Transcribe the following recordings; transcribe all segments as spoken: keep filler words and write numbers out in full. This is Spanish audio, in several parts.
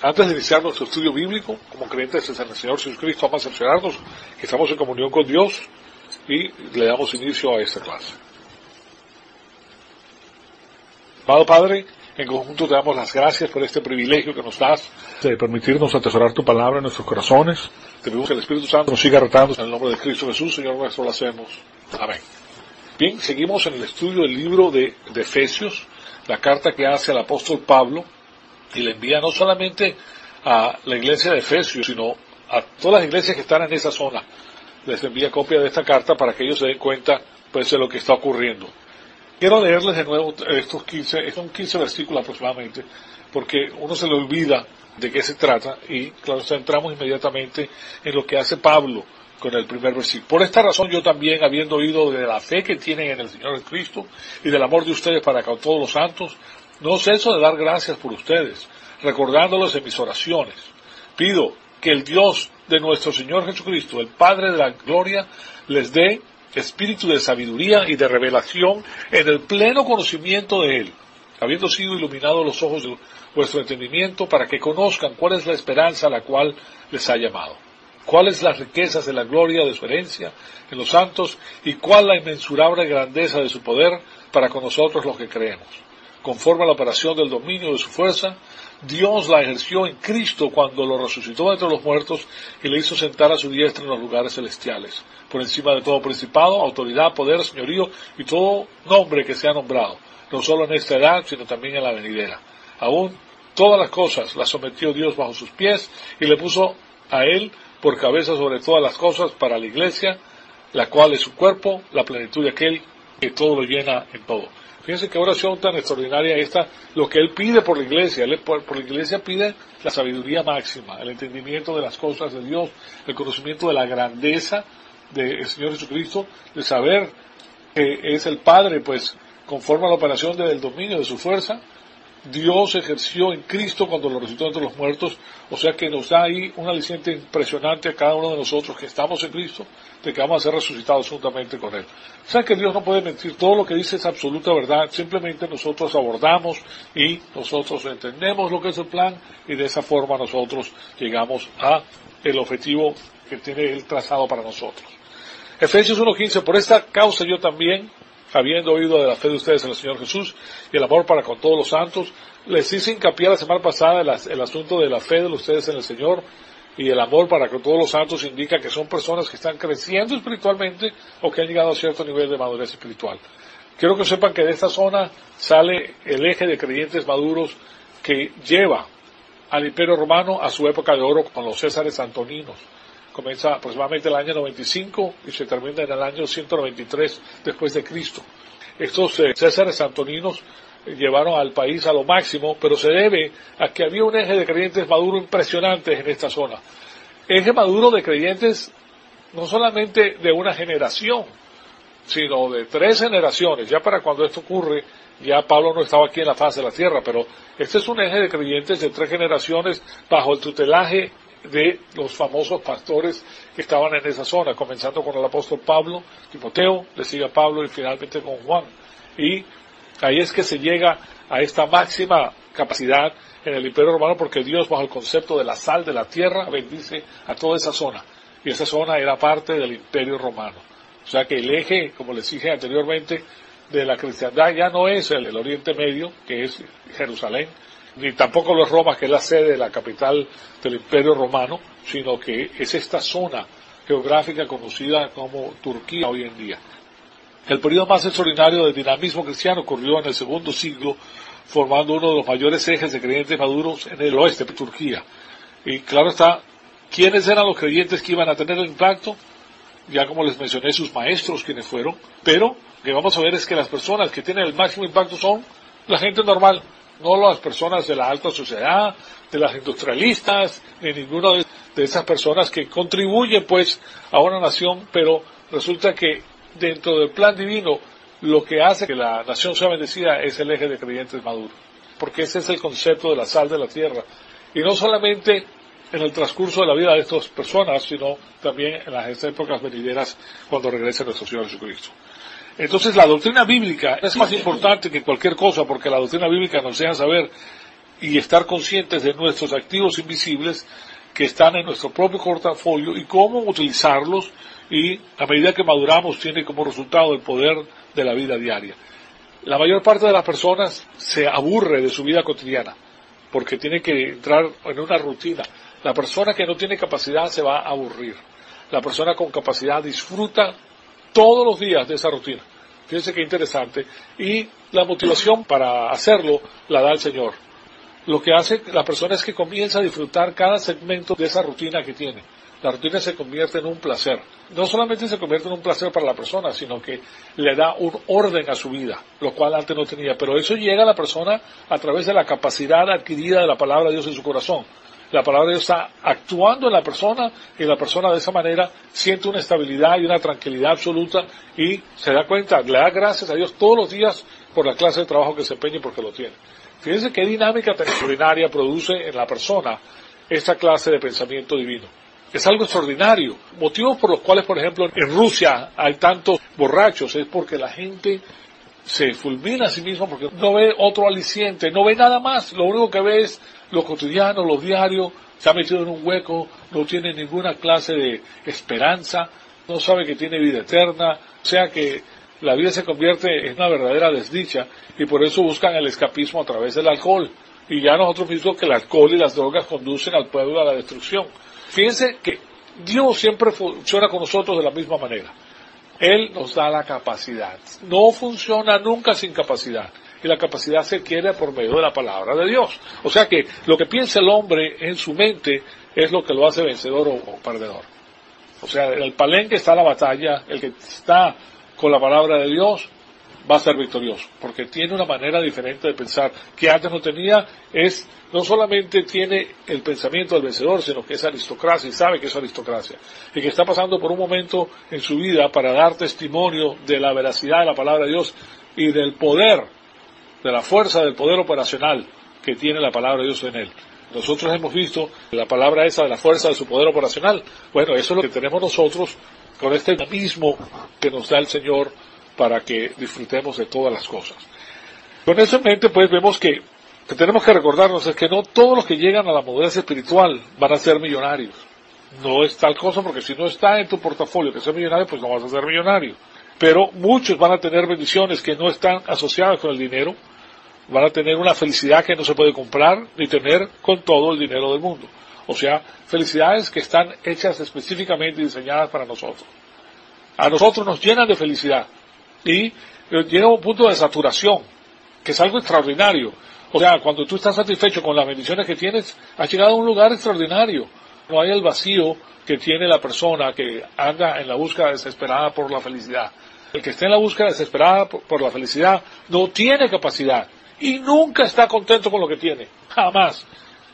Antes de iniciar nuestro estudio bíblico, como creyentes en el Señor Jesucristo, vamos a cerciorarnos que estamos en comunión con Dios y le damos inicio a esta clase. Amado Padre, en conjunto te damos las gracias por este privilegio que nos das de permitirnos atesorar tu palabra en nuestros corazones. Te pedimos que el Espíritu Santo nos siga retando en el nombre de Cristo Jesús, Señor nuestro, lo hacemos. Amén. Bien, seguimos en el estudio del libro de, de Efesios, la carta que hace el apóstol Pablo, y le envía no solamente a la iglesia de Efesios, sino a todas las iglesias que están en esa zona. Les envía copia de esta carta para que ellos se den cuenta pues, de lo que está ocurriendo. Quiero leerles de nuevo estos quince, son quince versículos aproximadamente, porque uno se le olvida de qué se trata, y claro, entramos inmediatamente en lo que hace Pablo con el primer versículo. Por esta razón yo también, habiendo oído de la fe que tienen en el Señor Jesucristo y del amor de ustedes para con todos los santos, no ceso de dar gracias por ustedes, recordándolos en mis oraciones. Pido que el Dios de nuestro Señor Jesucristo, el Padre de la gloria, les dé espíritu de sabiduría y de revelación en el pleno conocimiento de Él, habiendo sido iluminados los ojos de vuestro entendimiento, para que conozcan cuál es la esperanza a la cual les ha llamado, cuáles las riquezas de la gloria de su herencia en los santos, y cuál la inmensurable grandeza de su poder para con nosotros los que creemos. Conforme a la operación del dominio de su fuerza, Dios la ejerció en Cristo cuando lo resucitó de entre los muertos y le hizo sentar a su diestra en los lugares celestiales, por encima de todo principado, autoridad, poder, señorío y todo nombre que sea nombrado, no solo en esta edad, sino también en la venidera. Aún todas las cosas las sometió Dios bajo sus pies y le puso a él por cabeza sobre todas las cosas para la iglesia, la cual es su cuerpo, la plenitud de aquel que todo lo llena en todo. Fíjense qué oración tan extraordinaria esta, lo que él pide por la iglesia. Él por, por la iglesia pide la sabiduría máxima, el entendimiento de las cosas de Dios, el conocimiento de la grandeza del Señor Jesucristo, de saber que es el Padre, pues conforme a la operación del dominio de su fuerza, Dios ejerció en Cristo cuando lo resucitó entre los muertos, o sea que nos da ahí un aliciente impresionante a cada uno de nosotros que estamos en Cristo, de que vamos a ser resucitados juntamente con Él. O sea que Dios no puede mentir, todo lo que dice es absoluta verdad, simplemente nosotros abordamos y nosotros entendemos lo que es el plan, y de esa forma nosotros llegamos a el objetivo que tiene Él trazado para nosotros. Efesios uno quince, por esta causa yo también, habiendo oído de la fe de ustedes en el Señor Jesús y el amor para con todos los santos, les hice hincapié la semana pasada el, el asunto de la fe de ustedes en el Señor, y el amor para con todos los santos indica que son personas que están creciendo espiritualmente o que han llegado a cierto nivel de madurez espiritual. Quiero que sepan que de esta zona sale el eje de creyentes maduros que lleva al Imperio Romano a su época de oro con los Césares Antoninos. Comienza aproximadamente el año noventa y cinco y se termina en el año ciento noventa y tres después de Cristo. Estos eh, Césares Antoninos eh, llevaron al país a lo máximo, pero se debe a que había un eje de creyentes maduros impresionantes en esta zona. Eje maduro de creyentes no solamente de una generación, sino de tres generaciones. Ya para cuando esto ocurre, ya Pablo no estaba aquí en la faz de la tierra, pero este es un eje de creyentes de tres generaciones bajo el tutelaje de los famosos pastores que estaban en esa zona, comenzando con el apóstol Pablo, Timoteo, le sigue a Pablo y finalmente con Juan. Y ahí es que se llega a esta máxima capacidad en el Imperio Romano, porque Dios, bajo el concepto de la sal de la tierra, bendice a toda esa zona. Y esa zona era parte del Imperio Romano. O sea que el eje, como les dije anteriormente, de la cristiandad ya no es el, el Oriente Medio, que es Jerusalén, ni tampoco lo es Roma, que es la sede de la capital del Imperio Romano, sino que es esta zona geográfica conocida como Turquía hoy en día. El periodo más extraordinario de dinamismo cristiano ocurrió en el segundo siglo, formando uno de los mayores ejes de creyentes maduros en el oeste de Turquía. Y claro está, ¿quiénes eran los creyentes que iban a tener el impacto? Ya como les mencioné, sus maestros quienes fueron, pero lo que vamos a ver es que las personas que tienen el máximo impacto son la gente normal, no las personas de la alta sociedad, de las industrialistas, ni ninguna de, de esas personas que contribuyen pues a una nación, pero resulta que dentro del plan divino lo que hace que la nación sea bendecida es el eje de creyentes maduros, porque ese es el concepto de la sal de la tierra, y no solamente en el transcurso de la vida de estas personas, sino también en las épocas venideras cuando regrese nuestro Señor Jesucristo. Entonces la doctrina bíblica es más importante que cualquier cosa, porque la doctrina bíblica nos enseña a saber y estar conscientes de nuestros activos invisibles que están en nuestro propio portafolio y cómo utilizarlos, y a medida que maduramos tiene como resultado el poder de la vida diaria. La mayor parte de las personas se aburre de su vida cotidiana porque tiene que entrar en una rutina. La persona que no tiene capacidad se va a aburrir. La persona con capacidad disfruta todos los días de esa rutina. Fíjense qué interesante. Y la motivación para hacerlo la da el Señor. Lo que hace la persona es que comienza a disfrutar cada segmento de esa rutina que tiene. La rutina se convierte en un placer. No solamente se convierte en un placer para la persona, sino que le da un orden a su vida, lo cual antes no tenía. Pero eso llega a la persona a través de la capacidad adquirida de la palabra de Dios en su corazón. La palabra de Dios está actuando en la persona, y la persona de esa manera siente una estabilidad y una tranquilidad absoluta y se da cuenta, le da gracias a Dios todos los días por la clase de trabajo que se empeña y porque lo tiene. Fíjense qué dinámica tan extraordinaria produce en la persona esta clase de pensamiento divino. Es algo extraordinario. Motivos por los cuales, por ejemplo, en Rusia hay tantos borrachos es porque la gente se fulmina a sí misma porque no ve otro aliciente, no ve nada más. Lo único que ve es lo cotidiano, lo diario, se ha metido en un hueco, no tiene ninguna clase de esperanza, no sabe que tiene vida eterna, o sea que la vida se convierte en una verdadera desdicha y por eso buscan el escapismo a través del alcohol. Y ya nosotros mismos que el alcohol y las drogas conducen al pueblo a la destrucción. Fíjense que Dios siempre funciona con nosotros de la misma manera. Él nos da la capacidad. No funciona nunca sin capacidad. Y la capacidad se adquiere por medio de la palabra de Dios. O sea que lo que piensa el hombre en su mente es lo que lo hace vencedor o, o perdedor. O sea, en el palenque está la batalla, el que está con la palabra de Dios va a ser victorioso, porque tiene una manera diferente de pensar que antes no tenía. Es no solamente tiene el pensamiento del vencedor, sino que es aristocracia y sabe que es aristocracia, y que está pasando por un momento en su vida para dar testimonio de la veracidad de la palabra de Dios y del poder, de la fuerza del poder operacional que tiene la palabra de Dios en él. Nosotros hemos visto la palabra esa de la fuerza de su poder operacional. Bueno, eso es lo que tenemos nosotros con este dinamismo que nos da el Señor para que disfrutemos de todas las cosas. Con eso en mente, pues vemos que, que tenemos que recordarnos es que no todos los que llegan a la madurez espiritual van a ser millonarios. No es tal cosa, porque si no está en tu portafolio que ser millonario, pues no vas a ser millonario. Pero muchos van a tener bendiciones que no están asociadas con el dinero, van a tener una felicidad que no se puede comprar ni tener con todo el dinero del mundo. O sea, felicidades que están hechas específicamente y diseñadas para nosotros. A nosotros nos llenan de felicidad y llega a un punto de saturación, que es algo extraordinario. O sea, cuando tú estás satisfecho con las bendiciones que tienes, has llegado a un lugar extraordinario. No hay el vacío que tiene la persona que anda en la búsqueda desesperada por la felicidad. El que está en la búsqueda desesperada por, por la felicidad no tiene capacidad y nunca está contento con lo que tiene, jamás.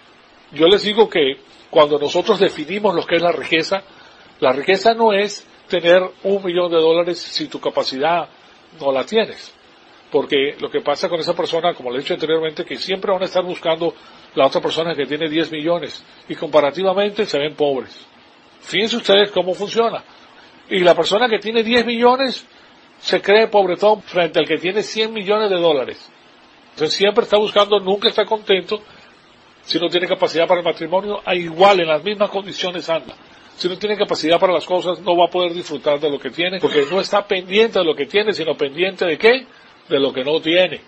Yo les digo que cuando nosotros definimos lo que es la riqueza, la riqueza no es tener un millón de dólares si tu capacidad no la tienes. Porque lo que pasa con esa persona, como le he dicho anteriormente, que siempre van a estar buscando la otra persona que tiene diez millones y comparativamente se ven pobres. Fíjense ustedes cómo funciona. Y la persona que tiene diez millones se cree pobretón frente al que tiene cien millones de dólares. Entonces siempre está buscando, nunca está contento. Si no tiene capacidad para el matrimonio, a igual, en las mismas condiciones anda. Si no tiene capacidad para las cosas, no va a poder disfrutar de lo que tiene, porque no está pendiente de lo que tiene, sino pendiente de ¿qué? De lo que no tiene.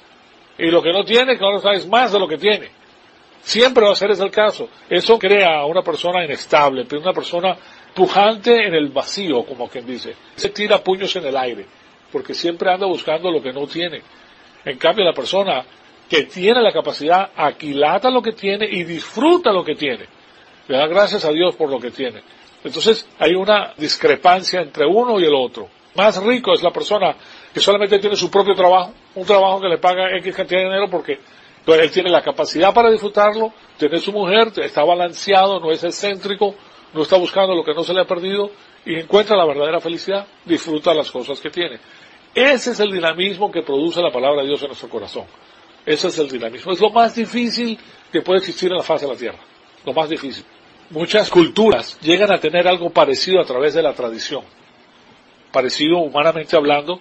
Y lo que no tiene, claro, es más de lo que tiene. Siempre va a ser ese el caso. Eso crea a una persona inestable, pero una persona pujante en el vacío, como quien dice. Se tira puños en el aire, porque siempre anda buscando lo que no tiene. En cambio, la persona que tiene la capacidad aquilata lo que tiene y disfruta lo que tiene. Le da gracias a Dios por lo que tiene. Entonces, hay una discrepancia entre uno y el otro. Más rico es la persona que solamente tiene su propio trabajo, un trabajo que le paga X cantidad de dinero porque pues, él tiene la capacidad para disfrutarlo, tiene su mujer, está balanceado, no es excéntrico, no está buscando lo que no se le ha perdido y encuentra la verdadera felicidad, disfruta las cosas que tiene. Ese es el dinamismo que produce la palabra de Dios en nuestro corazón. Ese es el dinamismo. Es lo más difícil que puede existir en la faz de la tierra. Lo más difícil. Muchas culturas llegan a tener algo parecido a través de la tradición. Parecido humanamente hablando,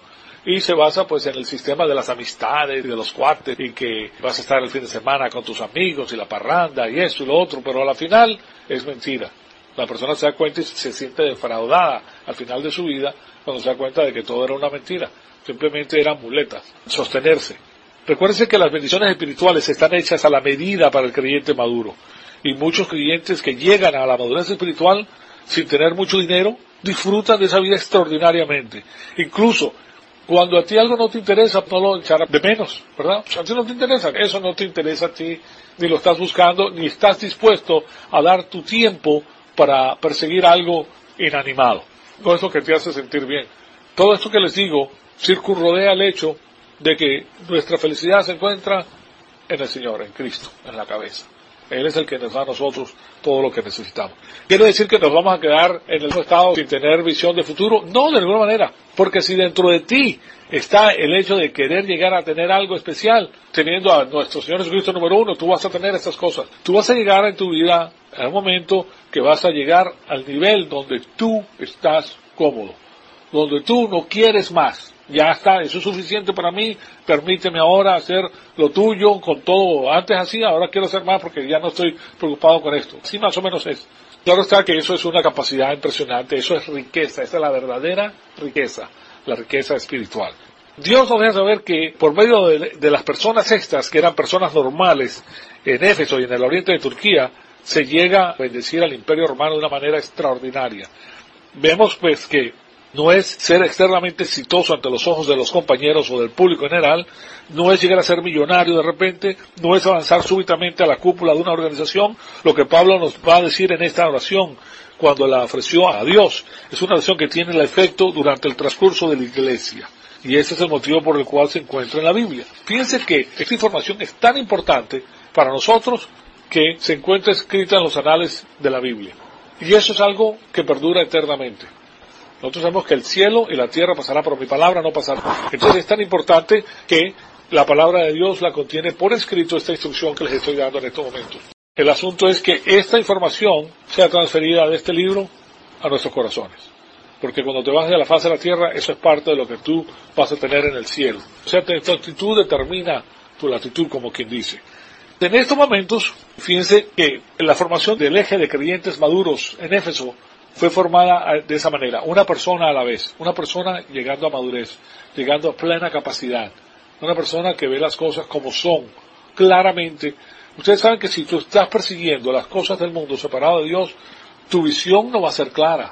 y se basa pues en el sistema de las amistades y de los cuates y que vas a estar el fin de semana con tus amigos y la parranda y esto y lo otro, pero a la final es mentira. La persona se da cuenta y se siente defraudada al final de su vida cuando se da cuenta de que todo era una mentira, simplemente eran muletas, sostenerse. Recuérdense que las bendiciones espirituales están hechas a la medida para el creyente maduro, y muchos creyentes que llegan a la madurez espiritual sin tener mucho dinero disfrutan de esa vida extraordinariamente. Incluso cuando a ti algo no te interesa, no lo echarás de menos, ¿verdad? A ti no te interesa, eso no te interesa a ti, ni lo estás buscando, ni estás dispuesto a dar tu tiempo para perseguir algo inanimado. No es lo que te hace sentir bien. Todo esto que les digo circunrodea el hecho de que nuestra felicidad se encuentra en el Señor, en Cristo, en la cabeza. Él es el que nos da a nosotros todo lo que necesitamos. ¿Quiere decir que nos vamos a quedar en el mismo estado sin tener visión de futuro? No, de ninguna manera. Porque si dentro de ti está el hecho de querer llegar a tener algo especial, teniendo a nuestro Señor Jesucristo número uno, tú vas a tener estas cosas. Tú vas a llegar en tu vida a un momento que vas a llegar al nivel donde tú estás cómodo, donde tú no quieres más. Ya está, eso es suficiente para mí, permíteme ahora hacer lo tuyo con todo. Antes así, ahora quiero hacer más porque ya no estoy preocupado con esto. Así más o menos es. Claro está que eso es una capacidad impresionante, eso es riqueza, esa es la verdadera riqueza, la riqueza espiritual. Dios nos deja saber que por medio de, de las personas estas, que eran personas normales en Éfeso y en el oriente de Turquía, se llega a bendecir al Imperio Romano de una manera extraordinaria. Vemos pues que no es ser externamente exitoso ante los ojos de los compañeros o del público en general, no es llegar a ser millonario de repente, no es avanzar súbitamente a la cúpula de una organización. Lo que Pablo nos va a decir en esta oración, cuando la ofreció a Dios, es una oración que tiene el efecto durante el transcurso de la iglesia. Y ese es el motivo por el cual se encuentra en la Biblia. Fíjense que esta información es tan importante para nosotros que se encuentra escrita en los anales de la Biblia. Y eso es algo que perdura eternamente. Nosotros sabemos que el cielo y la tierra pasará, pero mi palabra no pasará. Entonces es tan importante que la palabra de Dios la contiene por escrito, esta instrucción que les estoy dando en estos momentos. El asunto es que esta información sea transferida de este libro a nuestros corazones. Porque cuando te vas de la faz de la tierra, eso es parte de lo que tú vas a tener en el cielo. O sea, tu actitud determina tu latitud, como quien dice. En estos momentos, fíjense que la formación del eje de creyentes maduros en Éfeso fue formada de esa manera, una persona a la vez, una persona llegando a madurez, llegando a plena capacidad, una persona que ve las cosas como son, claramente. Ustedes saben que si tú estás persiguiendo las cosas del mundo separado de Dios, tu visión no va a ser clara.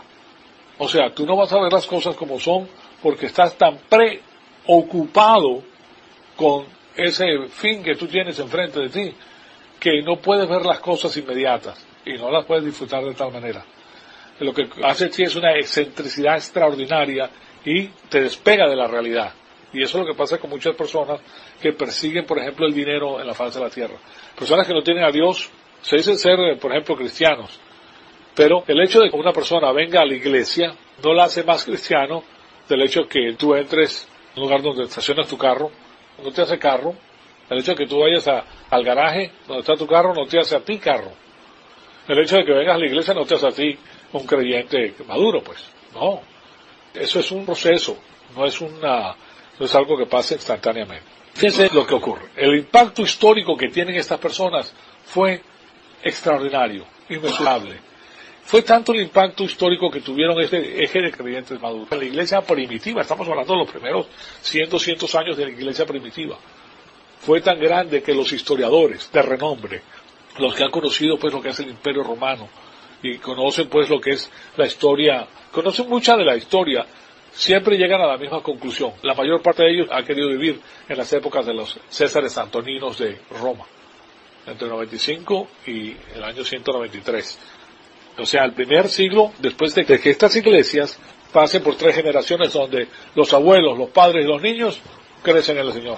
O sea, tú no vas a ver las cosas como son porque estás tan preocupado con ese fin que tú tienes enfrente de ti, que no puedes ver las cosas inmediatas y no las puedes disfrutar de tal manera. Lo que hace ti es una excentricidad extraordinaria y te despega de la realidad. Y eso es lo que pasa con muchas personas que persiguen, por ejemplo, el dinero en la faz de la tierra. Personas que no tienen a Dios, se dicen ser, por ejemplo, cristianos. Pero el hecho de que una persona venga a la iglesia no la hace más cristiano del hecho de que tú entres en un lugar donde estacionas tu carro, no te hace carro. El hecho de que tú vayas a, al garaje donde está tu carro no te hace a ti carro. El hecho de que vengas a la iglesia no te hace a ti un creyente maduro, pues. No. Eso es un proceso, no es una, no es algo que pase instantáneamente. Fíjense lo que ocurre. El impacto histórico que tienen estas personas fue extraordinario, inmesurable. Fue tanto el impacto histórico que tuvieron este eje de creyentes maduros. En la iglesia primitiva, estamos hablando de los primeros cien, doscientos años de la iglesia primitiva. Fue tan grande que los historiadores de renombre, los que han conocido pues lo que es el Imperio Romano, y conocen pues lo que es la historia, conocen mucha de la historia, siempre llegan a la misma conclusión. La mayor parte de ellos ha querido vivir en las épocas de los Césares Antoninos de Roma, entre el noventa y cinco y el año ciento noventa y tres. O sea, el primer siglo después de que estas iglesias pasen por tres generaciones donde los abuelos, los padres y los niños crecen en el Señor.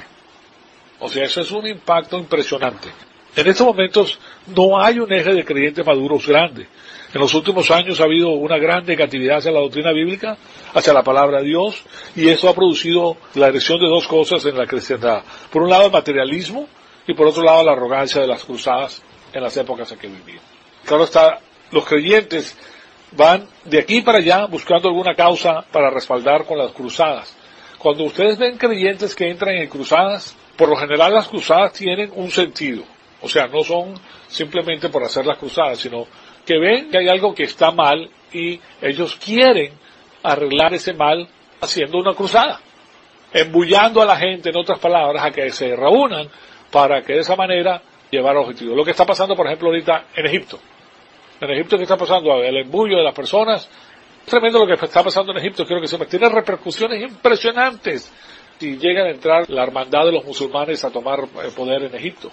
O sea, eso es un impacto impresionante. En estos momentos no hay un eje de creyentes maduros grande. En los últimos años ha habido una gran negatividad hacia la doctrina bíblica, hacia la palabra de Dios, y eso ha producido la erección de dos cosas en la cristiandad. Por un lado el materialismo, y por otro lado la arrogancia de las cruzadas en las épocas en que vivían. Claro está, los creyentes van de aquí para allá buscando alguna causa para respaldar con las cruzadas. Cuando ustedes ven creyentes que entran en cruzadas, por lo general las cruzadas tienen un sentido. O sea, no son simplemente por hacer las cruzadas, sino que ven que hay algo que está mal y ellos quieren arreglar ese mal haciendo una cruzada, embullando a la gente, en otras palabras, a que se reúnan para que de esa manera llevar al objetivo. Lo que está pasando, por ejemplo, ahorita en Egipto. En Egipto, ¿qué está pasando? El embullo de las personas. Es tremendo lo que está pasando en Egipto. Quiero que sepa, tiene repercusiones impresionantes si llegan a entrar la hermandad de los musulmanes a tomar poder en Egipto.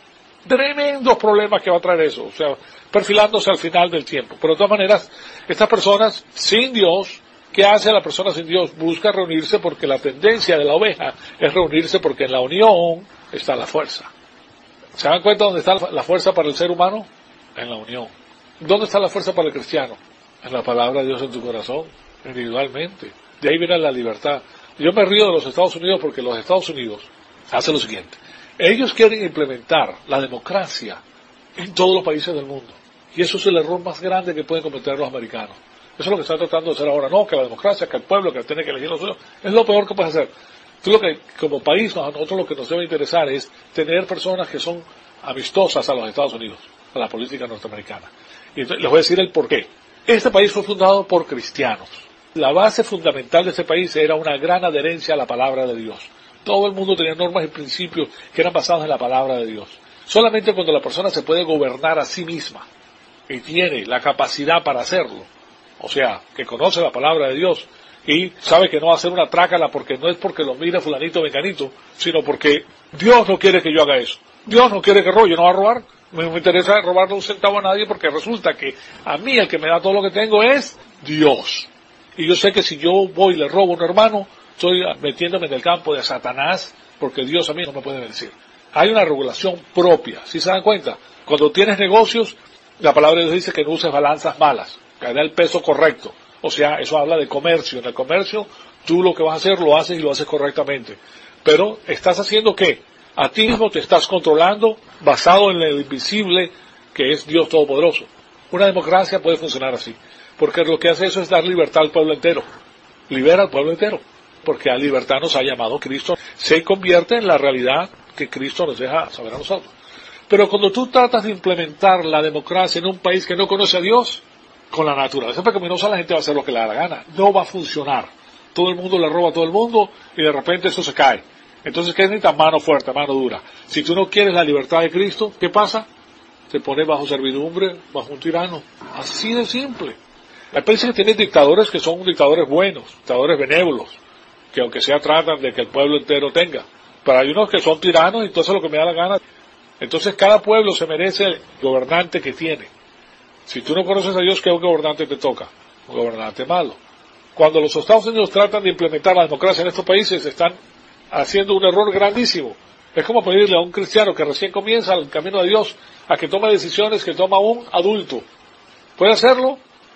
Tremendos problemas que va a traer eso, o sea, perfilándose al final del tiempo. Pero de todas maneras, estas personas sin Dios, ¿qué hace la persona sin Dios? Busca reunirse porque la tendencia de la oveja es reunirse porque en la unión está la fuerza. ¿Se dan cuenta dónde está la fuerza para el ser humano? En la unión. ¿Dónde está la fuerza para el cristiano? En la palabra de Dios en tu corazón, individualmente. De ahí viene la libertad. Yo me río de los Estados Unidos porque los Estados Unidos hacen lo siguiente. Ellos quieren implementar la democracia en todos los países del mundo. Y eso es el error más grande que pueden cometer los americanos. Eso es lo que están tratando de hacer ahora. No, que la democracia, que el pueblo, que tiene que elegir los suyos. Es lo peor que puedes hacer. Tú lo que, como país, a nosotros lo que nos debe interesar es tener personas que son amistosas a los Estados Unidos, a la política norteamericana. Y entonces, les voy a decir el porqué. Este país fue fundado por cristianos. La base fundamental de este país era una gran adherencia a la palabra de Dios. Todo el mundo tenía normas y principios que eran basados en la palabra de Dios. Solamente cuando la persona se puede gobernar a sí misma y tiene la capacidad para hacerlo, o sea, que conoce la palabra de Dios y sabe que no va a hacer una trácala porque no es porque lo mire fulanito o venganito, sino porque Dios no quiere que yo haga eso. Dios no quiere que robe, yo no voy a robar. No me interesa robarle un centavo a nadie porque resulta que a mí el que me da todo lo que tengo es Dios. Y yo sé que si yo voy y le robo a un hermano, estoy metiéndome en el campo de Satanás porque Dios a mí no me puede vencer. Hay una regulación propia, ¿sí se dan cuenta? Cuando tienes negocios, la palabra de Dios dice que no uses balanzas malas, que da el peso correcto. O sea, eso habla de comercio. En el comercio, tú lo que vas a hacer lo haces y lo haces correctamente. Pero, ¿estás haciendo qué? A ti mismo te estás controlando basado en el invisible que es Dios Todopoderoso. Una democracia puede funcionar así, porque lo que hace eso es dar libertad al pueblo entero. Libera al pueblo entero, porque a libertad nos ha llamado Cristo. Se convierte en la realidad que Cristo nos deja saber a nosotros. Pero cuando tú tratas de implementar la democracia en un país que no conoce a Dios, con la naturaleza pecaminosa la gente va a hacer lo que le da la gana. No va a funcionar. Todo el mundo le roba a todo el mundo y de repente eso se cae. Entonces, ¿qué necesita? Mano fuerte, mano dura. Si tú no quieres la libertad de Cristo, ¿qué pasa? Te pones bajo servidumbre, bajo un tirano. Así de simple. Hay países que tienen dictadores que son dictadores buenos, dictadores benévolos, que aunque sea tratan de que el pueblo entero tenga. Pero hay unos que son tiranos y entonces lo que me da la gana. Entonces cada pueblo se merece el gobernante que tiene. Si tú no conoces a Dios, ¿qué gobernante te toca? Un gobernante malo. Cuando los Estados Unidos tratan de implementar la democracia en estos países, están haciendo un error grandísimo. Es como pedirle a un cristiano que recién comienza el camino de Dios a que tome decisiones que toma un adulto. ¿Puede hacerlo?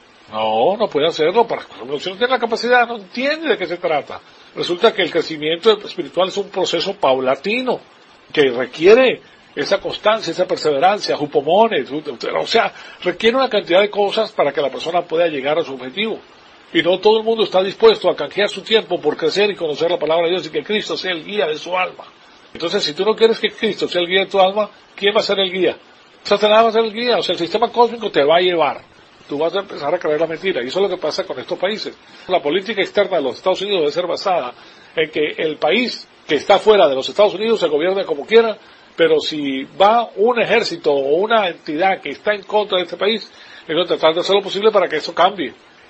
No, no puede hacerlo. Si no tiene la capacidad, no entiende de qué se trata. Resulta que el crecimiento espiritual es un proceso paulatino que requiere esa constancia, esa perseverancia, jupomones, o sea, requiere una cantidad de cosas para que la persona pueda llegar a su objetivo. Y no todo el mundo está dispuesto a canjear su tiempo por crecer y conocer la palabra de Dios y que Cristo sea el guía de su alma. Entonces, si tú no quieres que Cristo sea el guía de tu alma, ¿quién va a ser el guía? Satanás va a ser el guía, o sea, el sistema cósmico te va a llevar. Tú vas a empezar a creer la mentira, y eso es lo que pasa con estos países. La política externa de los Estados Unidos debe ser basada en que el país que está fuera de los Estados Unidos se gobierne como quiera, pero si va un ejército o una entidad que está en contra de este país, es de tratar de hacer lo posible para que eso cambie.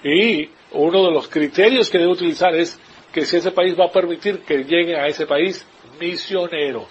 Y uno de los criterios que debe utilizar es que si ese país va a permitir que lleguen a ese país misioneros.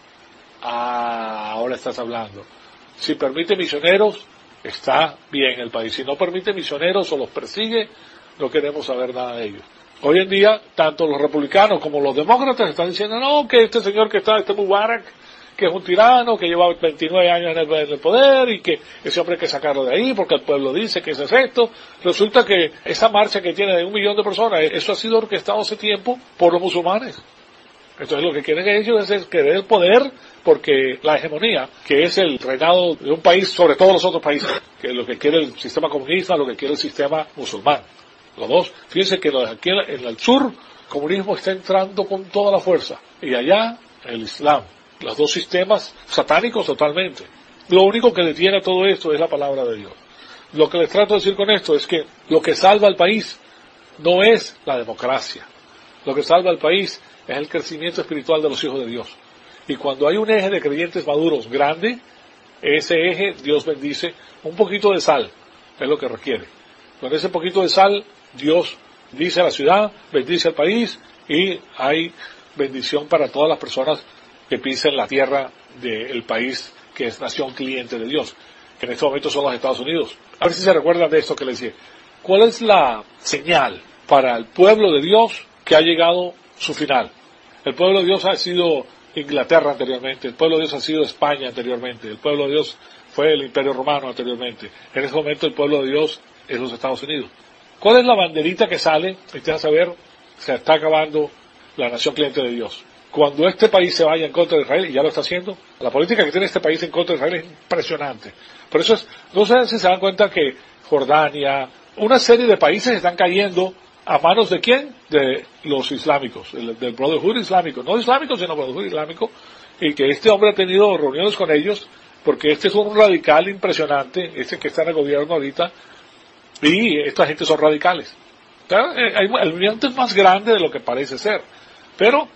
Ah, ahora estás hablando. Si permite misioneros, está bien el país. Si no permite misioneros o los persigue, no queremos saber nada de ellos. Hoy en día, tanto los republicanos como los demócratas están diciendo, no, que este señor que está, este Mubarak, que es un tirano, que lleva veintinueve años en el, en el poder y que ese hombre hay que sacarlo de ahí porque el pueblo dice que ese es esto. Resulta que esa marcha que tiene de un millón de personas, eso ha sido orquestado hace tiempo por los musulmanes. Entonces lo que quieren ellos es querer el poder porque la hegemonía, que es el reinado de un país sobre todos los otros países, que es lo que quiere el sistema comunista, lo que quiere el sistema musulmán. Los dos, fíjense que los de aquí en el sur El comunismo está entrando con toda la fuerza. Y allá, el Islam. Los dos sistemas satánicos totalmente. Lo único que detiene a todo esto es la palabra de Dios. Lo que les trato de decir con esto es que lo que salva al país no es la democracia. Lo que salva al país es el crecimiento espiritual de los hijos de Dios. Y cuando hay un eje de creyentes maduros grande, ese eje Dios bendice. Un poquito de sal es lo que requiere. Con ese poquito de sal, Dios bendice a la ciudad, bendice al país y hay bendición para todas las personas que pisen la tierra del país que es nación cliente de Dios, que en este momento son los Estados Unidos. A ver si se recuerdan de esto que les dije. ¿Cuál es la señal para el pueblo de Dios que ha llegado su final? El pueblo de Dios ha sido Inglaterra anteriormente, el pueblo de Dios ha sido España anteriormente, el pueblo de Dios fue el Imperio Romano anteriormente. En este momento el pueblo de Dios es los Estados Unidos. ¿Cuál es la banderita que sale? Y te vas a ver, se está acabando la nación cliente de Dios. Cuando este país se vaya en contra de Israel, y ya lo está haciendo, la política que tiene este país en contra de Israel es impresionante. Por eso es, no sé si se dan cuenta que Jordania, una serie de países están cayendo a manos de quién? De los islámicos, el, del Brotherhood islámico, no islámico sino Brotherhood islámico, y que este hombre ha tenido reuniones con ellos, porque este es un radical impresionante, este que está en el gobierno ahorita, y esta gente son radicales. El movimiento es más grande de lo que parece ser, pero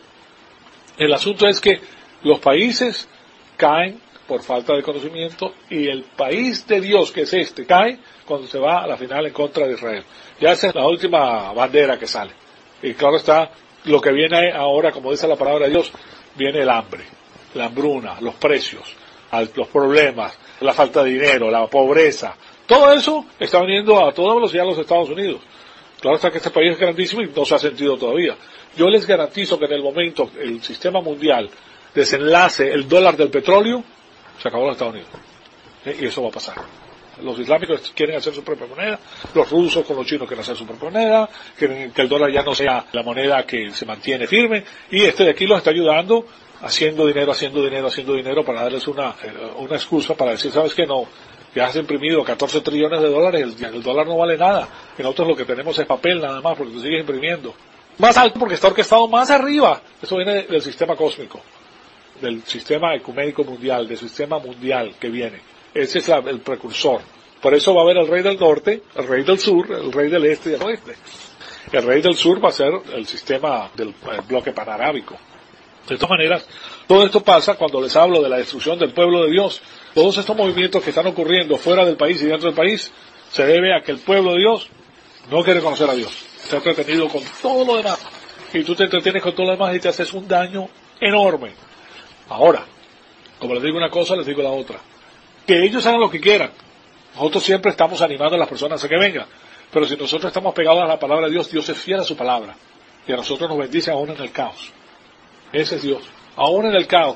el asunto es que los países caen por falta de conocimiento y el país de Dios, que es este, cae cuando se va a la final en contra de Israel. Ya esa es la última bandera que sale. Y claro está, lo que viene ahora, como dice la palabra de Dios, viene el hambre, la hambruna, los precios, los problemas, la falta de dinero, la pobreza. Todo eso está viniendo a toda velocidad a los Estados Unidos. Claro está que este país es grandísimo y no se ha sentido todavía. Yo les garantizo que en el momento el sistema mundial desenlace el dólar del petróleo, se acabó los Estados Unidos. Y eso va a pasar. Los islámicos quieren hacer su propia moneda, los rusos con los chinos quieren hacer su propia moneda, quieren que el dólar ya no sea la moneda que se mantiene firme, y este de aquí los está ayudando, haciendo dinero, haciendo dinero, haciendo dinero, para darles una, una excusa para decir, ¿sabes qué? No, ya has imprimido catorce trillones de dólares, el, el dólar no vale nada, que nosotros lo que tenemos es papel nada más, porque tú sigues imprimiendo. Más alto porque está orquestado más arriba. Eso viene del sistema cósmico, del sistema ecuménico mundial, del sistema mundial que viene. Ese es la, el precursor. Por eso va a haber el rey del norte, el rey del sur, el rey del este y el oeste. El rey del sur va a ser el sistema del bloque panarábico. De todas maneras, todo esto pasa cuando les hablo de la destrucción del pueblo de Dios. Todos estos movimientos que están ocurriendo fuera del país y dentro del país se debe a que el pueblo de Dios no quiere conocer a Dios. Está entretenido con todo lo demás. Y tú te entretienes con todo lo demás y te haces un daño enorme. Ahora, como les digo una cosa, les digo la otra. Que ellos hagan lo que quieran. Nosotros siempre estamos animando a las personas a que vengan. Pero si nosotros estamos pegados a la palabra de Dios, Dios es fiel a su palabra. Y a nosotros nos bendice aún en el caos. Ese es Dios. Aún en el caos,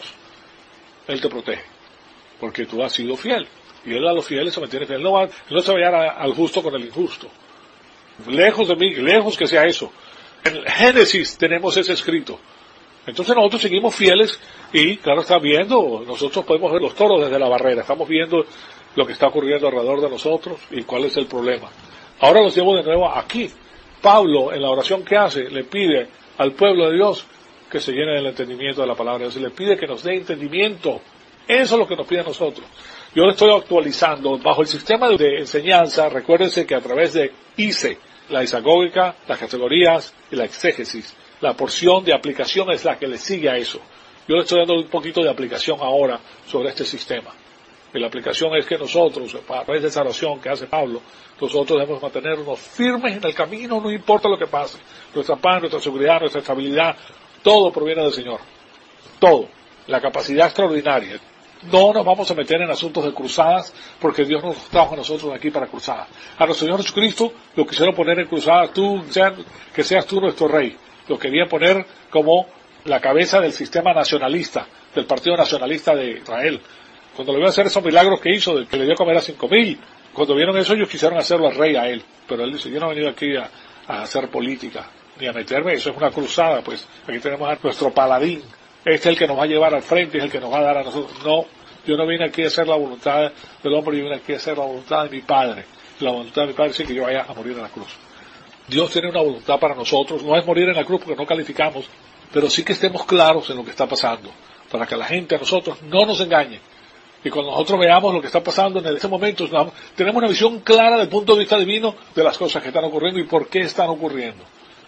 Él te protege. Porque tú has sido fiel. Y Él a los fieles se mantiene fiel. No, va, no se va a llevar al justo con el injusto. Lejos de mí, lejos que sea eso. En Génesis tenemos ese escrito. Entonces nosotros seguimos fieles y, claro, está viendo, nosotros podemos ver los toros desde la barrera, estamos viendo lo que está ocurriendo alrededor de nosotros y cuál es el problema. Ahora los llevo de nuevo aquí. Pablo, en la oración que hace, le pide al pueblo de Dios que se llene del entendimiento de la palabra de Dios, y le pide que nos dé entendimiento. Eso es lo que nos pide a nosotros. Yo lo estoy actualizando bajo el sistema de enseñanza. Recuérdense que a través de I C E, la isagógica, las categorías y la exégesis, la porción de aplicación es la que le sigue a eso. Yo le estoy dando un poquito de aplicación ahora sobre este sistema. Y la aplicación es que nosotros, a través de esa oración que hace Pablo, nosotros debemos mantenernos firmes en el camino, no importa lo que pase. Nuestra paz, nuestra seguridad, nuestra estabilidad, todo proviene del Señor. Todo. La capacidad extraordinaria. No nos vamos a meter en asuntos de cruzadas, porque Dios nos trajo a nosotros aquí para cruzadas. A nuestro Señor Jesucristo lo quisieron poner en cruzadas, tú, sean, que seas tú nuestro rey. Lo querían poner como la cabeza del sistema nacionalista, del Partido Nacionalista de Israel. Cuando le vio hacer esos milagros que hizo, de que le dio a comer a cinco mil, cuando vieron eso ellos quisieron hacerlo al rey a él. Pero él dice, yo no he venido aquí a, a hacer política, ni a meterme, eso es una cruzada, pues aquí tenemos a nuestro paladín. Este es el que nos va a llevar al frente, es el que nos va a dar a nosotros. No, yo no vine aquí a hacer la voluntad del hombre, yo vine aquí a hacer la voluntad de mi Padre. La voluntad de mi Padre es que yo vaya a morir en la cruz. Dios tiene una voluntad para nosotros, no es morir en la cruz porque no calificamos, pero sí que estemos claros en lo que está pasando, para que la gente, a nosotros, no nos engañe. Y cuando nosotros veamos lo que está pasando en ese momento, tenemos una visión clara del punto de vista divino de las cosas que están ocurriendo y por qué están ocurriendo.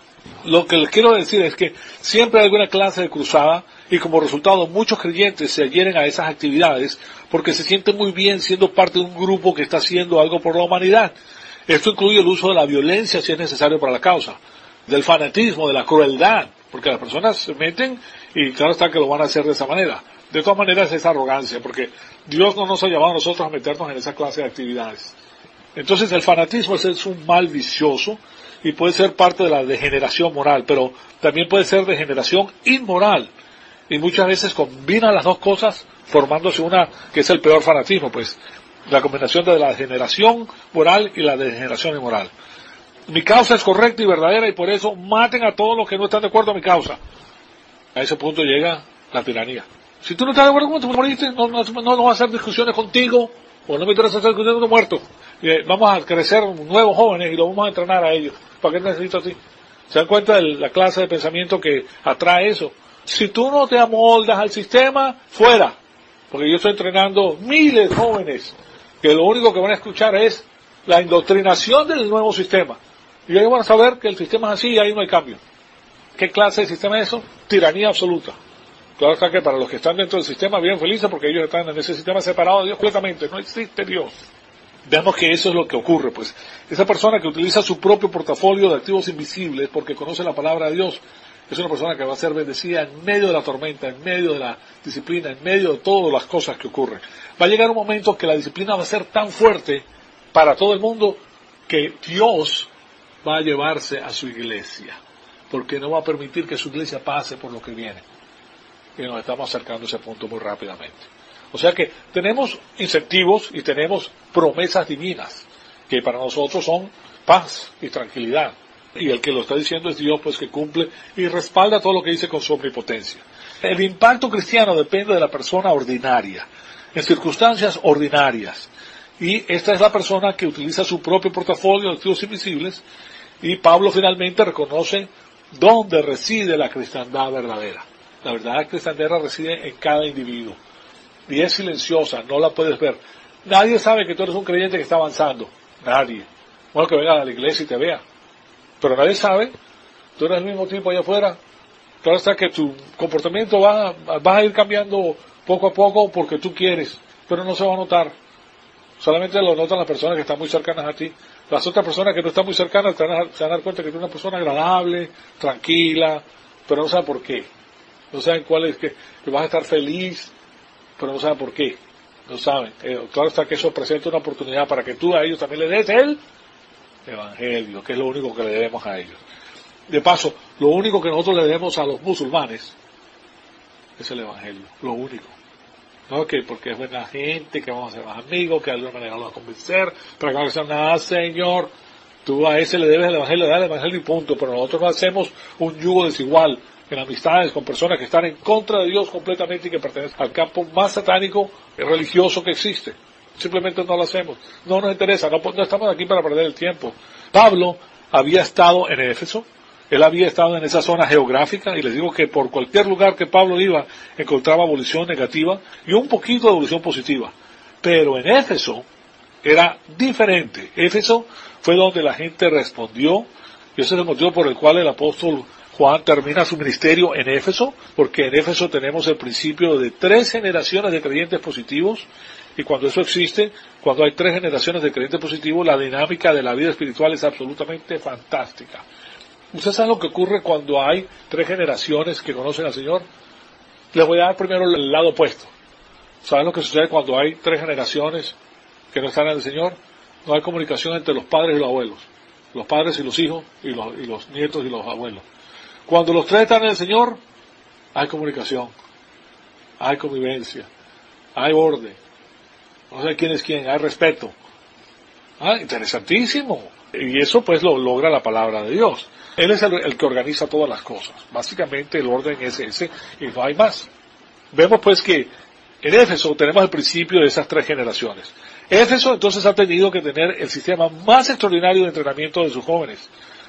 Lo que les quiero decir es que siempre hay alguna clase de cruzada y como resultado muchos creyentes se adhieren a esas actividades porque se sienten muy bien siendo parte de un grupo que está haciendo algo por la humanidad. Esto incluye el uso de la violencia si es necesario para la causa, del fanatismo, de la crueldad, porque las personas se meten y claro está que lo van a hacer de esa manera. De todas maneras es arrogancia, porque Dios no nos ha llamado a nosotros a meternos en esa clase de actividades. Entonces el fanatismo es un mal vicioso y puede ser parte de la degeneración moral, pero también puede ser degeneración inmoral. Y muchas veces combinan las dos cosas formándose una que es el peor fanatismo, pues la combinación de la degeneración moral y la degeneración inmoral. Mi causa es correcta y verdadera y por eso maten a todos los que no están de acuerdo a mi causa. A ese punto llega la tiranía. Si tú no estás de acuerdo con tu moriste, no, no, no, no vas a hacer discusiones contigo, o no me interesa hacer discusiones con muertos. Eh, vamos a crecer nuevos jóvenes y los vamos a entrenar a ellos. ¿Para qué necesito a ti? ¿Se dan cuenta de la clase de pensamiento que atrae eso? Si tú no te amoldas al sistema, fuera. Porque yo estoy entrenando miles de jóvenes que lo único que van a escuchar es la indoctrinación del nuevo sistema. Y ellos van a saber que el sistema es así y ahí no hay cambio. ¿Qué clase de sistema es eso? Tiranía absoluta. Claro está que para los que están dentro del sistema viven felices porque ellos están en ese sistema separado de Dios completamente. No existe Dios. Veamos que eso es lo que ocurre, pues. Esa persona que utiliza su propio portafolio de activos invisibles porque conoce la palabra de Dios, es una persona que va a ser bendecida en medio de la tormenta, en medio de la disciplina, en medio de todas las cosas que ocurren. Va a llegar un momento que la disciplina va a ser tan fuerte para todo el mundo que Dios va a llevarse a su iglesia, porque no va a permitir que su iglesia pase por lo que viene. Y nos estamos acercando a ese punto muy rápidamente. O sea que tenemos incentivos y tenemos promesas divinas, que para nosotros son paz y tranquilidad. Y el que lo está diciendo es Dios, pues que cumple y respalda todo lo que dice con su omnipotencia. El impacto cristiano depende de la persona ordinaria, en circunstancias ordinarias. Y esta es la persona que utiliza su propio portafolio de activos invisibles, y Pablo finalmente reconoce dónde reside la cristiandad verdadera. La verdadera cristiandad reside en cada individuo. Y es silenciosa, no la puedes ver. Nadie sabe que tú eres un creyente que está avanzando. Nadie. Bueno, que venga a la iglesia y te vea. Pero nadie sabe. Tú eres el mismo tipo allá afuera. Claro está que tu comportamiento va, va a ir cambiando poco a poco porque tú quieres. Pero no se va a notar. Solamente lo notan las personas que están muy cercanas a ti. Las otras personas que no están muy cercanas se van a, se van a dar cuenta que tú eres una persona agradable, tranquila, pero no saben por qué. No saben cuál es, que, que vas a estar feliz, pero no saben por qué. No saben. Eh, claro está que eso presenta una oportunidad para que tú a ellos también les des el evangelio, que es lo único que le debemos a ellos. De paso, lo único que nosotros le debemos a los musulmanes es el evangelio. Lo único. No que porque es buena gente, que vamos a ser más amigos, que de alguna manera lo va a convencer, pero que no sea nada, Señor. Tú a ese le debes el evangelio, dale el evangelio y punto. Pero nosotros no hacemos un yugo desigual en amistades con personas que están en contra de Dios completamente y que pertenecen al campo más satánico y religioso que existe. Simplemente no lo hacemos. No nos interesa, no, no estamos aquí para perder el tiempo. Pablo había estado en Éfeso, él había estado en esa zona geográfica y les digo que por cualquier lugar que Pablo iba encontraba abolición negativa y un poquito de abolición positiva. Pero en Éfeso era diferente. Éfeso fue donde la gente respondió y ese es el motivo por el cual el apóstol Juan termina su ministerio en Éfeso, porque en Éfeso tenemos el principio de tres generaciones de creyentes positivos, y cuando eso existe, cuando hay tres generaciones de creyentes positivos, la dinámica de la vida espiritual es absolutamente fantástica. ¿Ustedes saben lo que ocurre cuando hay tres generaciones que conocen al Señor? Les voy a dar primero el lado opuesto. ¿Saben lo que sucede cuando hay tres generaciones que no están en el Señor? No hay comunicación entre los padres y los abuelos, los padres y los hijos, y los, y los nietos y los abuelos. Cuando los tres están en el Señor, hay comunicación, hay convivencia, hay orden, no sé quién es quién, hay respeto. Ah, interesantísimo. Y eso pues lo logra la palabra de Dios. Él es el, el que organiza todas las cosas. Básicamente el orden es ese y no hay más. Vemos pues que en Éfeso tenemos el principio de esas tres generaciones. Éfeso entonces ha tenido que tener el sistema más extraordinario de entrenamiento de sus jóvenes.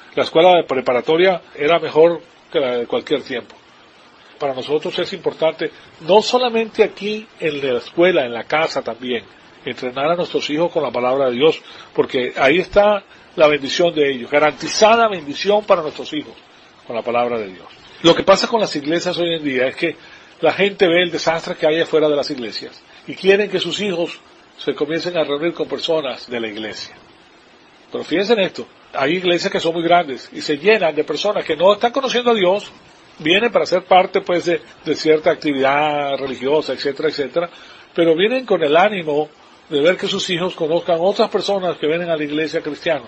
La escuela de preparatoria era mejor que la de cualquier tiempo. Para nosotros es importante, no solamente aquí en la escuela, en la casa también, entrenar a nuestros hijos con la palabra de Dios, porque ahí está la bendición de ellos, garantizada bendición para nuestros hijos con la palabra de Dios. Lo que pasa con las iglesias hoy en día es que la gente ve el desastre que hay afuera de las iglesias y quieren que sus hijos se comiencen a reunir con personas de la iglesia. Pero fíjense en esto, hay iglesias que son muy grandes y se llenan de personas que no están conociendo a Dios, vienen para ser parte pues de, de cierta actividad religiosa, etcétera, etcétera, pero vienen con el ánimo de ver que sus hijos conozcan otras personas que vienen a la iglesia cristiana.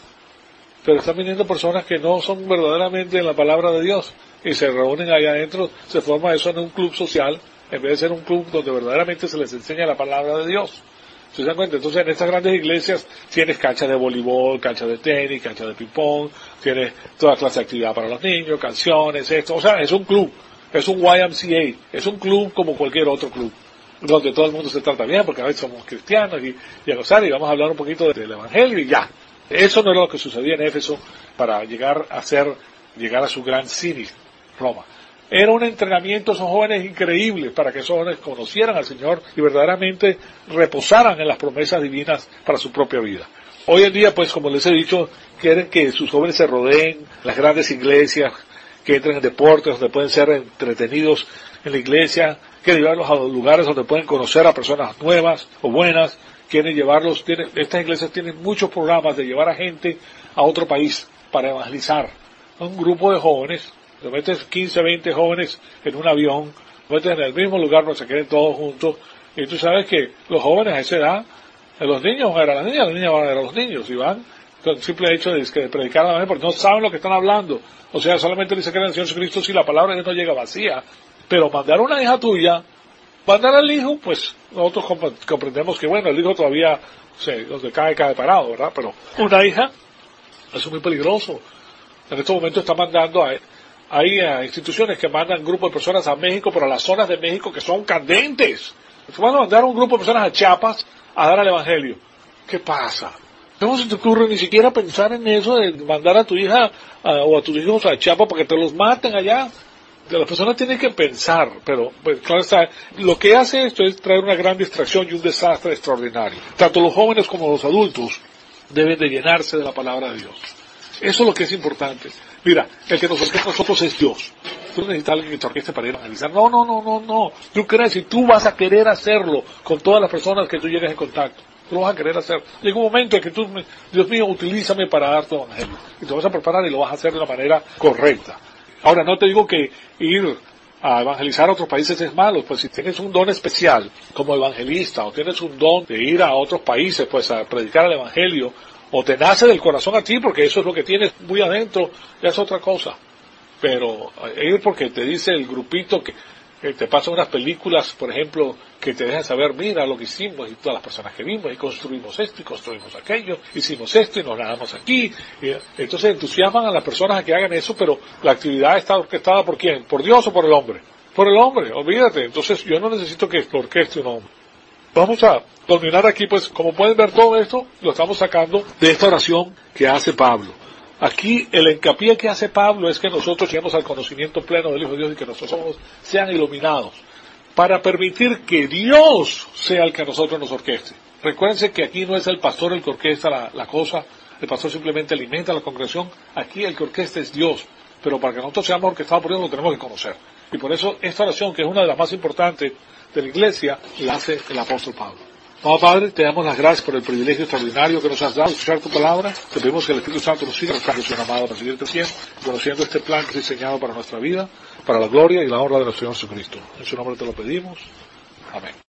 Pero están viniendo personas que no son verdaderamente en la palabra de Dios y se reúnen allá adentro, se forma eso en un club social, en vez de ser un club donde verdaderamente se les enseña la palabra de Dios. ¿Se dan cuenta? Entonces en estas grandes iglesias tienes canchas de voleibol, canchas de tenis, canchas de ping-pong, tienes toda clase de actividad para los niños, canciones, esto, o sea, es un club, es un Y M C A, es un club como cualquier otro club, donde todo el mundo se trata bien, porque a veces somos cristianos y, y a gozar, y vamos a hablar un poquito del evangelio y ya. Eso no era lo que sucedía en Éfeso para llegar a ser, llegar a su gran city, Roma. Era un entrenamiento a esos jóvenes increíble para que esos jóvenes conocieran al Señor y verdaderamente reposaran en las promesas divinas para su propia vida. Hoy en día, pues, como les he dicho, quieren que sus jóvenes se rodeen las grandes iglesias, que entren en deportes donde pueden ser entretenidos en la iglesia, quieren llevarlos a lugares donde pueden conocer a personas nuevas o buenas, quieren llevarlos, tienen, estas iglesias tienen muchos programas de llevar a gente a otro país para evangelizar. Un grupo de jóvenes, te metes quince, veinte jóvenes en un avión, te metes en el mismo lugar donde se queden todos juntos, y tú sabes que los jóvenes a esa edad, los niños van a ver a las niñas, las niñas van a ver a los niños, y van con el simple hecho de, de predicar a la gente, porque no saben lo que están hablando. O sea, solamente dice que en el Señor Jesucristo si la palabra de Dios no llega vacía. Pero mandar a una hija tuya, mandar al hijo, pues nosotros comprendemos que, bueno, el hijo todavía se, donde cae, cae parado, ¿verdad? Pero una hija, eso es muy peligroso. En estos momentos está mandando a... Hay uh, instituciones que mandan grupos de personas a México, pero a las zonas de México que son candentes. Van a mandar un grupo de personas a Chiapas a dar el evangelio. ¿Qué pasa? ¿Cómo se te ocurre ni siquiera pensar en eso de mandar a tu hija uh, o a tus hijos a Chiapas para que te los maten allá? Las personas tienen que pensar, pero pues, claro está, lo que hace esto es traer una gran distracción y un desastre extraordinario. Tanto los jóvenes como los adultos deben de llenarse de la palabra de Dios. Eso es lo que es importante. Mira, el que nos orquesta a nosotros es Dios. Tú no necesitas alguien que te orqueste para ir a evangelizar. No, no, no, no, no. Tú crees y tú vas a querer hacerlo con todas las personas que tú llegues en contacto. Tú lo vas a querer hacer. Llega un momento en que tú, Dios mío, utilízame para dar tu evangelio. Y te vas a preparar y lo vas a hacer de una manera correcta. Ahora, no te digo que ir a evangelizar a otros países es malo, pues si tienes un don especial como evangelista, o tienes un don de ir a otros países, pues a predicar el evangelio, o te nace del corazón a ti, porque eso es lo que tienes muy adentro, ya es otra cosa. Pero ir porque te dice el grupito que, que te pasan unas películas, por ejemplo, que te dejan saber, mira lo que hicimos, y todas las personas que vimos, y construimos esto, y construimos aquello, hicimos esto, y nos ganamos aquí. Y entonces entusiasman a las personas a que hagan eso, pero la actividad está orquestada ¿por quién? ¿Por Dios o por el hombre? Por el hombre, olvídate. Entonces yo no necesito que lo orqueste un hombre. Vamos a culminar aquí, pues, como pueden ver todo esto, lo estamos sacando de esta oración que hace Pablo. Aquí el hincapié que hace Pablo es que nosotros lleguemos al conocimiento pleno del Hijo de Dios y que nuestros ojos sean iluminados para permitir que Dios sea el que a nosotros nos orqueste. Recuérdense que aquí no es el pastor el que orquesta la, la cosa, el pastor simplemente alimenta a la congregación, aquí el que orquesta es Dios, pero para que nosotros seamos orquestados por Dios lo tenemos que conocer. Y por eso esta oración, que es una de las más importantes de la iglesia, la hace el apóstol Pablo. Amado Padre, te damos las gracias por el privilegio extraordinario que nos has dado de escuchar tu palabra. Te pedimos que el Espíritu Santo nos siga buscando, amado, para seguirte siempre, conociendo este plan que es diseñado para nuestra vida, para la gloria y la honra de nuestro Señor Jesucristo. En su nombre te lo pedimos. Amén.